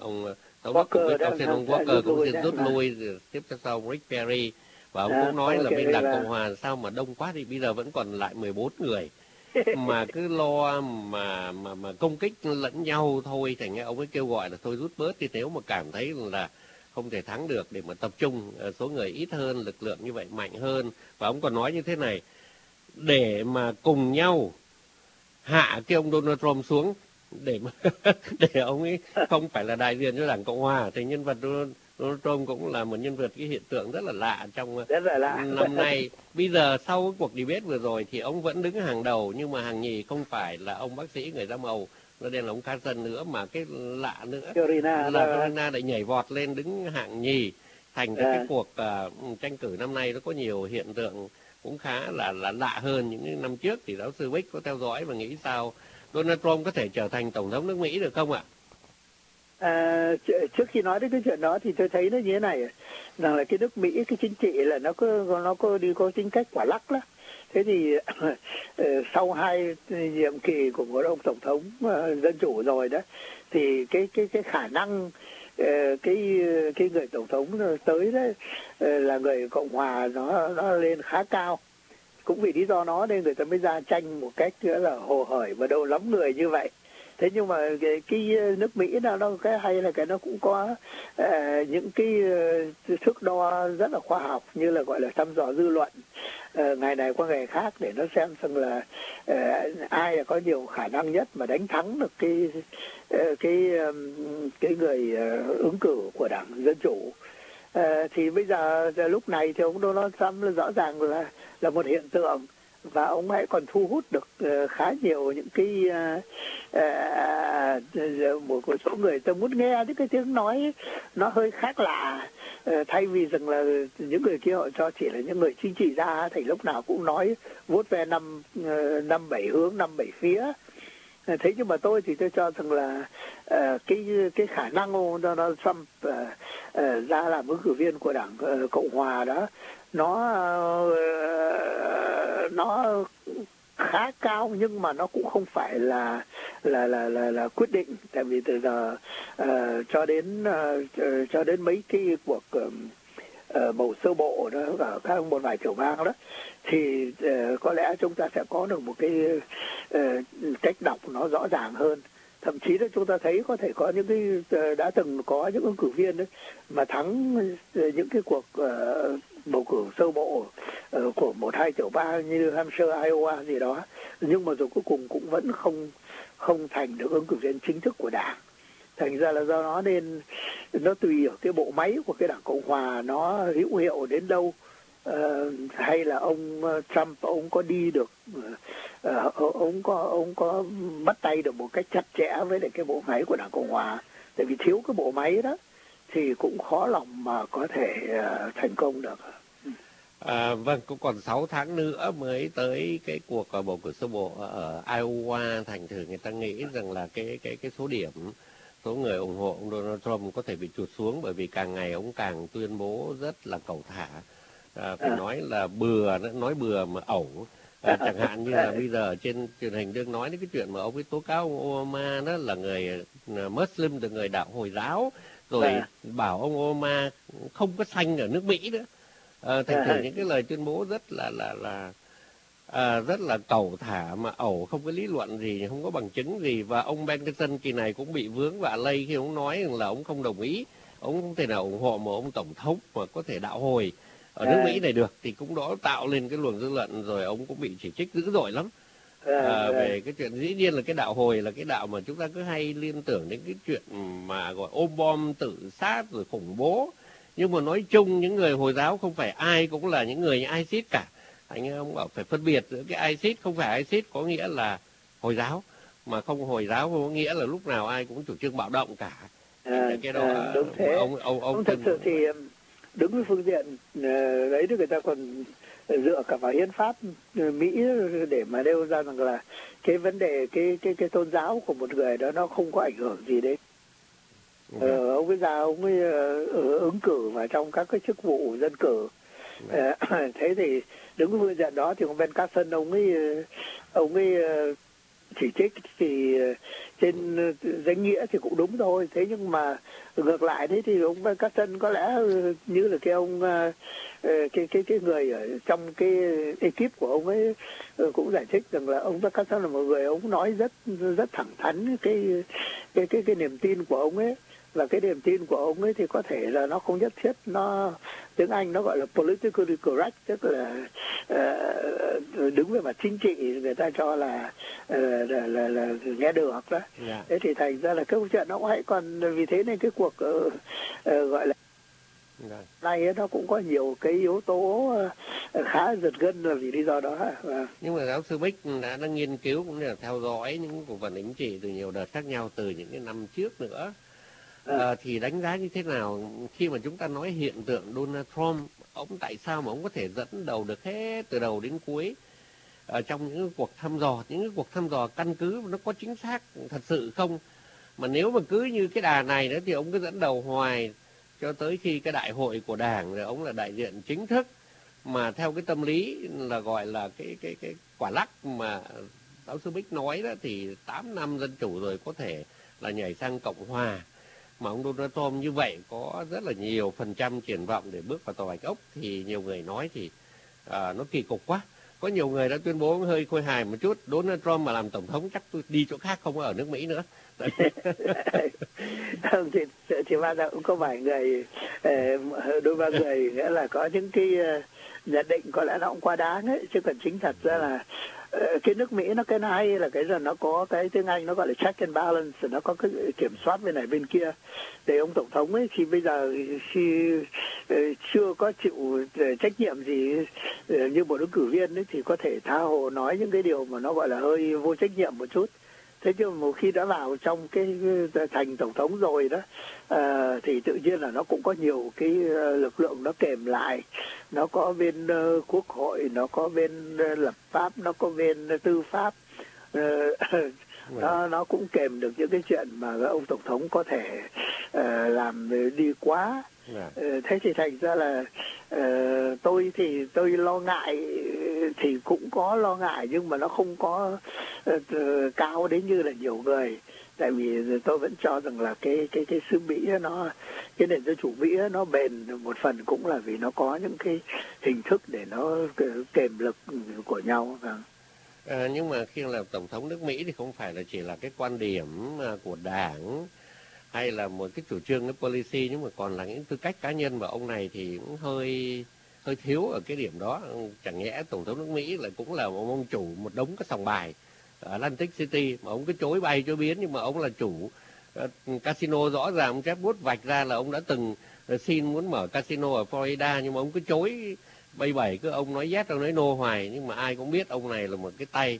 Walker cũng sẽ rút lui, tiếp theo sau Rick Perry, và ông cũng nói là bên Đảng Cộng Hòa sao mà đông quá thì bây giờ vẫn còn lại 14 người mà cứ lo mà công kích lẫn nhau thôi, thành ra ông ấy kêu gọi là thôi rút bớt đi, nếu mà cảm thấy là không thể thắng được để mà tập trung số người ít hơn, lực lượng như vậy mạnh hơn. Và ông còn nói như thế này, để mà cùng nhau hạ cái ông Donald Trump xuống, để ông ấy không phải là đại diện cho Đảng Cộng Hòa. Thì nhân vật Donald Trump cũng là một nhân vật cái hiện tượng rất là lạ trong năm nay. Bây giờ sau cái cuộc debate vừa rồi thì ông vẫn đứng hàng đầu, nhưng mà hàng nhì không phải là ông bác sĩ người da màu, nó đen là ông Carson nữa, mà cái lạ nữa là Florida lại nhảy vọt lên đứng hạng nhì. Thành cái cuộc tranh cử năm nay nó có nhiều hiện tượng cũng khá là lạ hơn những năm trước. Thì giáo sư Bích có theo dõi và nghĩ sao Donald Trump có thể trở thành tổng thống nước Mỹ được không ạ? Trước khi nói đến cái chuyện đó thì tôi thấy nó như thế này, rằng là cái nước Mỹ, cái chính trị là nó có tính cách quả lắc đó. Thế thì sau 2 nhiệm kỳ của một ông tổng thống dân chủ rồi đó, thì cái khả năng cái người tổng thống tới đấy là người Cộng Hòa nó lên khá cao. Cũng vì lý do đó nên người ta mới ra tranh một cách là hồ hởi và đâu lắm người như vậy. Thế nhưng mà cái nước Mỹ nó cái hay là cái nó cũng có những cái thước đo rất là khoa học, như là gọi là thăm dò dư luận ngày này qua ngày khác, để nó xem là ai là có nhiều khả năng nhất mà đánh thắng được cái người ứng cử của Đảng Dân Chủ. Thì bây giờ lúc này thì ông Donald Trump rõ ràng là một hiện tượng, và ông ấy còn thu hút được khá nhiều những cái một số người ta muốn nghe những cái tiếng nói nó hơi khác lạ, thay vì rằng là những người kia họ cho chỉ là những người chính trị gia thì lúc nào cũng nói vuốt ve năm bảy hướng, năm bảy phía. Thế nhưng mà tôi thì tôi cho rằng là cái khả năng ông Donald Trump ra làm ứng cử viên của Đảng Cộng Hòa đó, nó khá cao, nhưng mà nó cũng không phải là quyết định, tại vì từ giờ cho đến mấy cái cuộc bầu sơ bộ đó ở các một vài tiểu bang đó, thì có lẽ chúng ta sẽ có được một cái cách đọc nó rõ ràng hơn. Thậm chí là chúng ta thấy có thể có những cái đã từng có những ứng cử viên đấy mà thắng những cái cuộc bầu cử sơ bộ của một hai tiểu bang như Hampshire, Iowa gì đó, nhưng mà rồi cuối cùng cũng vẫn không thành được ứng cử viên chính thức của đảng. Thành ra là do nó nên nó tùy ở cái bộ máy của cái Đảng Cộng Hòa nó hữu hiệu đến đâu, hay là ông Trump ông có đi được, ông có bắt tay được một cách chặt chẽ với lại cái bộ máy của Đảng Cộng Hòa. Tại vì thiếu cái bộ máy đó thì cũng khó lòng mà có thể thành công được. Vâng, cũng còn 6 tháng nữa mới tới cái cuộc bầu cử sơ bộ ở Iowa. Thành thử người ta nghĩ rằng là cái số điểm, số người ủng hộ ông Donald Trump có thể bị trụt xuống, bởi vì càng ngày ông càng tuyên bố rất là cẩu thả, phải nói là nói bừa mà ẩu. Chẳng hạn như là bây giờ trên truyền hình đương nói đến cái chuyện mà ông ấy tố cáo ông Obama đó là người Muslim, là người đạo Hồi giáo, rồi bảo ông Obama không có xanh ở nước Mỹ nữa. Thành thử những cái lời tuyên bố rất là cẩu thả mà ẩu, không có lý luận gì, không có bằng chứng gì. Và ông Benson kỳ này cũng bị vướng vạ lây khi ông nói rằng là ông không đồng ý, ông không thể nào ủng hộ một ông tổng thống mà có thể đạo hồi ở nước Mỹ này được, thì cũng đó tạo lên cái luồng dư luận, rồi ông cũng bị chỉ trích dữ dội lắm về cái chuyện. Dĩ nhiên là cái đạo hồi là cái đạo mà chúng ta cứ hay liên tưởng đến cái chuyện mà gọi ôm bom tự sát rồi khủng bố, nhưng mà nói chung những người Hồi giáo không phải ai cũng là những người như ISIS cả. Anh ông bảo phải phân biệt giữa cái ISIS, không phải ISIS có nghĩa là Hồi giáo, mà không Hồi giáo không có nghĩa là lúc nào ai cũng chủ trương bạo động cả. Cái đó đúng thế. Ông thật sự thì đứng với phương diện đấy thì người ta còn dựa cả vào hiến pháp Mỹ để mà nêu ra rằng là cái vấn đề cái tôn giáo của một người đó nó không có ảnh hưởng gì đến ông ấy ra ông ấy ứng cử vào trong các cái chức vụ dân cử. Thế thì đứng với phương diện đó thì ông Ben Carson ông ấy chỉ trích thì trên danh nghĩa thì cũng đúng thôi. Thế nhưng mà ngược lại đấy thì ông Ben Carson có lẽ như là cái ông cái người ở trong cái ekip của ông ấy cũng giải thích rằng là ông Ben Carson là một người ông nói rất thẳng thắn cái niềm tin của ông ấy. Và cái niềm tin của ông ấy thì có thể là nó không nhất thiết, nó tiếng Anh nó gọi là politically correct, tức là đứng về mặt chính trị người ta cho là nghe được đó. Thế thì thành ra là cái câu chuyện nó cũng hay. Còn vì thế nên cái cuộc gọi là này nó cũng có nhiều cái yếu tố khá giật gân là vì lý do đó. Nhưng mà giáo sư Bích đã nghiên cứu cũng như là theo dõi những cuộc phản ứng chỉ từ nhiều đợt khác nhau từ những cái năm trước nữa. Thì đánh giá như thế nào khi mà chúng ta nói hiện tượng Donald Trump, ông tại sao mà ông có thể dẫn đầu được hết từ đầu đến cuối trong những cuộc thăm dò, những cái cuộc thăm dò căn cứ nó có chính xác thật sự không? Mà nếu mà cứ như cái đà này nữa thì ông cứ dẫn đầu hoài cho tới khi cái đại hội của đảng rồi ông là đại diện chính thức, mà theo cái tâm lý là gọi là cái quả lắc mà giáo sư Bích nói đó, thì 8 năm dân chủ rồi có thể là nhảy sang Cộng hòa. Mà ông Donald Trump như vậy có rất là nhiều phần trăm triển vọng để bước vào Tòa Bạch Ốc, thì nhiều người nói thì nó kỳ cục quá. có nhiều người đã tuyên bố hơi khôi hài một chút, Donald Trump mà làm tổng thống chắc tôi đi chỗ khác, không ở nước Mỹ nữa. Không, thì bao giờ cũng có vài người, đôi ba người nghĩa là có những cái nhận định có lẽ nó cũng quá đáng ấy, chứ còn chính thật ra là cái nước Mỹ nó cái hay là cái nó có cái tiếng Anh nó gọi là check and balance, nó có cái kiểm soát bên này bên kia. Để ông tổng thống ấy thì bây giờ khi chưa có chịu trách nhiệm gì như một ứng cử viên ấy, thì có thể tha hồ nói những cái điều mà nó gọi là hơi vô trách nhiệm một chút. Thế nhưng một khi đã vào trong cái thành tổng thống rồi đó, thì tự nhiên là nó cũng có nhiều cái lực lượng nó kèm lại, nó có bên quốc hội, nó có bên lập pháp, nó có bên tư pháp, nó cũng kèm được những cái chuyện mà ông tổng thống có thể làm đi quá. Thế thì thành ra là tôi lo ngại, thì cũng có lo ngại nhưng mà nó không có cao đến như là nhiều người. Tại vì tôi vẫn cho rằng là cái xứ Mỹ nó, cái nền dân chủ Mỹ nó bền một phần cũng là vì nó có những cái hình thức để nó kèm lực của nhau. Nhưng mà khi làm tổng thống nước Mỹ thì không phải là chỉ là cái quan điểm của đảng hay là một cái chủ trương, cái policy, nhưng mà còn là những tư cách cá nhân, và ông này thì cũng hơi thiếu ở cái điểm đó. Chẳng nhẽ tổng thống nước Mỹ lại cũng là một ông chủ một đống các sòng bài ở Atlantic City mà ông cứ chối bay chối biến, nhưng mà ông là chủ casino, rõ ràng ông Jeb Bush vạch ra là ông đã từng xin muốn mở casino ở Florida, nhưng mà ông cứ chối bay bẩy, cứ ông nói yes ông nói no hoài. Nhưng mà ai cũng biết ông này là một cái tay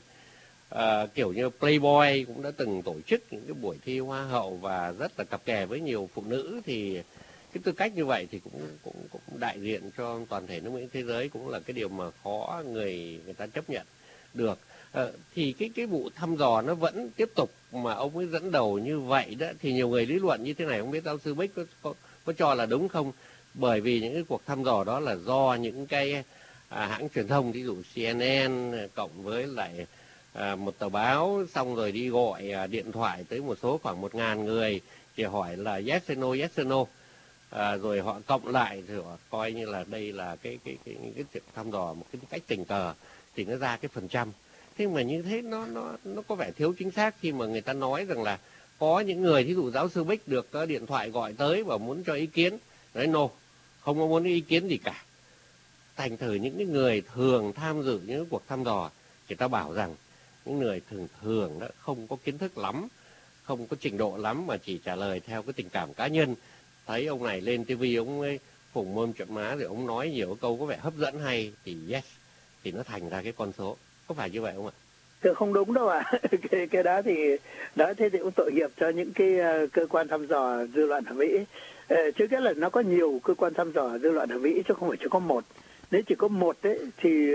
kiểu như Playboy, cũng đã từng tổ chức những cái buổi thi hoa hậu và rất là cặp kè với nhiều phụ nữ. Thì cái tư cách như vậy thì cũng đại diện cho toàn thể nước Mỹ, thế giới, cũng là cái điều mà khó người ta chấp nhận được. Thì cái vụ thăm dò nó vẫn tiếp tục mà ông ấy dẫn đầu như vậy đó, thì nhiều người lý luận như thế này, không biết giáo sư Bích có cho là đúng không? Bởi vì những cái cuộc thăm dò đó là do những cái hãng truyền thông, ví dụ CNN cộng với lại một tờ báo, xong rồi đi gọi điện thoại tới một số khoảng 1.000 người, chỉ hỏi là yes or no, rồi họ cộng lại thì họ coi như là đây là cái việc thăm dò một cái cách tình cờ, thì nó ra cái phần trăm. Thế mà như thế nó có vẻ thiếu chính xác khi mà người ta nói rằng là có những người, thí dụ giáo sư Bích được điện thoại gọi tới và muốn cho ý kiến, nói no, không có muốn ý kiến gì cả. Thành thử những cái người thường tham dự những cuộc thăm dò, người ta bảo rằng những người thường đó không có kiến thức lắm, không có trình độ lắm, mà chỉ trả lời theo cái tình cảm cá nhân. Thấy ông này lên tivi ông ấy phùng mơm trợn má rồi ông nói nhiều câu có vẻ hấp dẫn hay thì yes, thì nó thành ra cái con số. Có phải như vậy không ạ? Không đúng đâu ạ. Cái đó thì thế thì cũng tội nghiệp cho những cái cơ quan thăm dò dư luận ở Mỹ. Trước hết là nó có nhiều cơ quan thăm dò dư luận ở Mỹ chứ không phải chỉ có một. Nếu chỉ có một đấy thì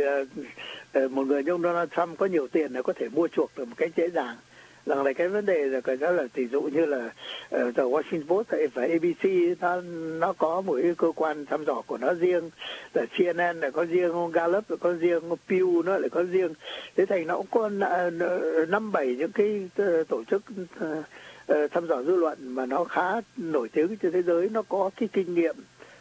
một người như ông Donald Trump có nhiều tiền là có thể mua chuộc được một cách dễ dàng. Rằng là cái vấn đề là cái đó là ví dụ như là tờ Washington Post và ABC nó có một cái cơ quan thăm dò của nó riêng, tờ CNN là có riêng, Gallup là có riêng, Pew nó lại có riêng. Thế thành nó cũng có 5-7 những cái tổ chức thăm dò dư luận mà nó khá nổi tiếng trên thế giới, nó có cái kinh nghiệm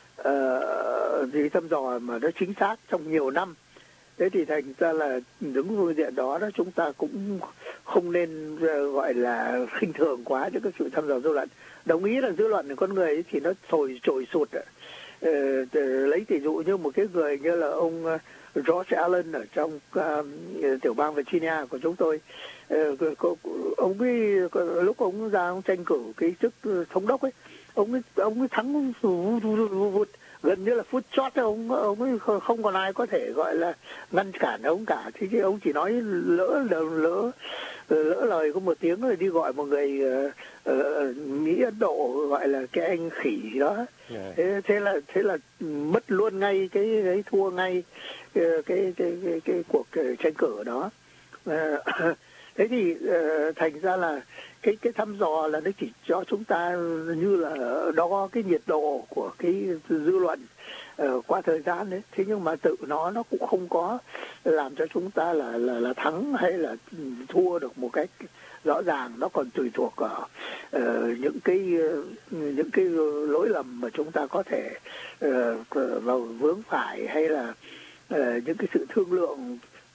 thăm dò mà nó chính xác trong nhiều năm. Thế thì thành ra là đứng phương diện đó chúng ta cũng không nên gọi là khinh thường quá cho cái sự thăm dò dư luận. Đồng ý là dư luận của con người thì nó trồi sụt. Lấy ví dụ như một cái người như là ông George Allen ở trong tiểu bang Virginia của chúng tôi, ông ấy lúc ông ra ông tranh cử cái chức thống đốc ấy, ông ấy thắng vụt gần như là phút chót, ông ấy không còn ai có thể gọi là ngăn cản ông cả. Thì ông chỉ nói lỡ lời có một tiếng rồi đi gọi một người Mỹ Ấn Độ gọi là cái anh khỉ đó. Thế là mất luôn ngay cái thua ngay cái cuộc tranh cử đó. Thế thì thành ra là cái thăm dò là nó chỉ cho chúng ta như là đo cái nhiệt độ của cái dư luận qua thời gian đấy. Thế nhưng mà tự nó cũng không có làm cho chúng ta là thắng hay là thua được một cách rõ ràng. Nó còn tùy thuộc ở những cái lỗi lầm mà chúng ta có thể vào vướng phải, hay là những cái sự thương lượng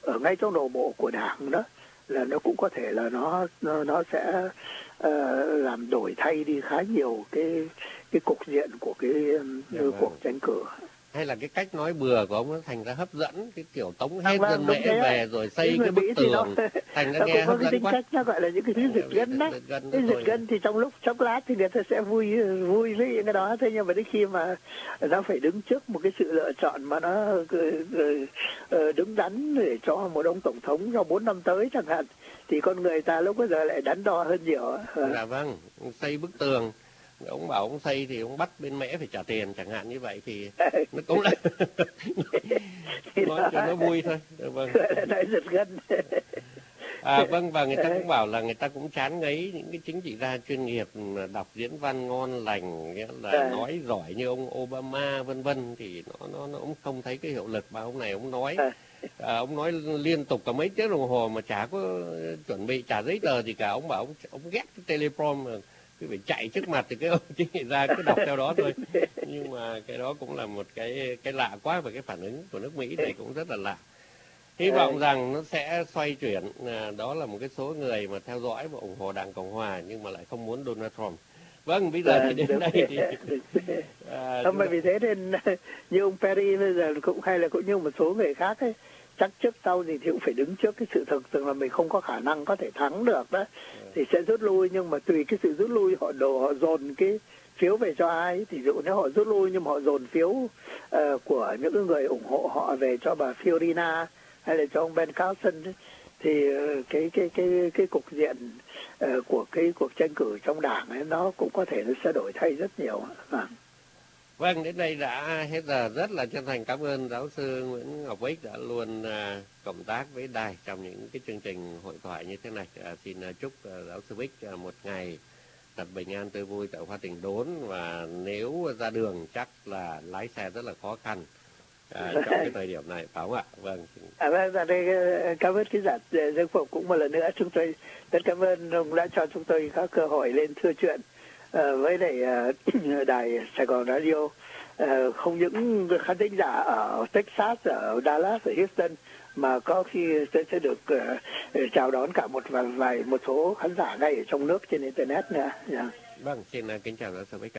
ở ngay trong nội bộ của đảng đó, là nó cũng có thể là nó sẽ làm đổi thay đi khá nhiều cái cục diện của cái cuộc tranh cử. Hay là cái cách nói bừa của ông nó thành ra hấp dẫn, cái kiểu tống hết dân Mễ về rồi xây cái bức tường, thành ra nghe hấp dẫn quá. Cách nó gọi là những cái thứ giật gân đó. Cái giật gân thì trong lúc chốc lát thì người ta sẽ vui với những cái đó, thế nhưng mà đến khi mà nó phải đứng trước một cái sự lựa chọn mà nó đứng đắn để cho một ông tổng thống trong 4 năm tới chẳng hạn, thì con người ta lúc bây giờ lại đắn đo hơn nhiều. Dạ vâng, xây bức tường, ông bảo ông xây thì ông bắt bên Mễ phải trả tiền chẳng hạn, như vậy thì nó cũng là nói cho nó vui thôi. Vâng. Nói giật gân. Vâng, và người ta cũng bảo là người ta cũng chán ngấy những cái chính trị gia chuyên nghiệp đọc diễn văn ngon lành, nghĩa là nói giỏi như ông Obama vân vân, thì nó cũng không thấy cái hiệu lực mà ông này ông nói. Ông nói liên tục cả mấy tiếng đồng hồ mà chả có chuẩn bị, chả giấy tờ gì cả. Ông bảo ông ghét cái teleprom, cứ phải chạy trước mặt thì cái ông chính trị gia cứ đọc theo đó thôi. Nhưng mà cái đó cũng là một cái lạ quá, và cái phản ứng của nước Mỹ này cũng rất là lạ. Hy vọng rằng nó sẽ xoay chuyển. Đó là một cái số người mà theo dõi và ủng hộ Đảng Cộng Hòa nhưng mà lại không muốn Donald Trump. Vâng, bây giờ thì đến đây thì không, bởi vì thế nên như ông Perry bây giờ cũng hay là cũng như một số người khác ấy, chắc trước sau gì thì cũng phải đứng trước cái sự thực rằng là mình không có khả năng có thể thắng được đó, thì sẽ rút lui. Nhưng mà tùy cái sự rút lui họ dồn cái phiếu về cho ai. Thì dụ nếu họ rút lui nhưng mà họ dồn phiếu của những người ủng hộ họ về cho bà Fiorina hay là cho ông Ben Carson ấy, thì cái cục diện của cái cuộc tranh cử trong đảng ấy nó cũng có thể nó sẽ đổi thay rất nhiều. Vâng, đến đây đã hết giờ. Rất là chân thành cảm ơn giáo sư Nguyễn Ngọc Bích đã luôn cộng tác với đài trong những cái chương trình hội thoại như thế này. Xin chúc giáo sư Bích một ngày thật bình an tươi vui tại Hoa Tình Đốn, và nếu ra đường chắc là lái xe rất là khó khăn trong cái thời điểm này, phải không ạ? Vâng. Cảm ơn cái dân phục cũng một lần nữa. Chúng tôi rất cảm ơn ông đã cho chúng tôi có cơ hội lên thưa chuyện với lại đài Sài Gòn Radio. Không những khán thính giả ở Texas, ở Dallas, ở Houston, mà có khi sẽ được chào đón cả một số khán giả ngay ở trong nước trên internet nữa. Vâng, xin kính chào giáo sư Bích.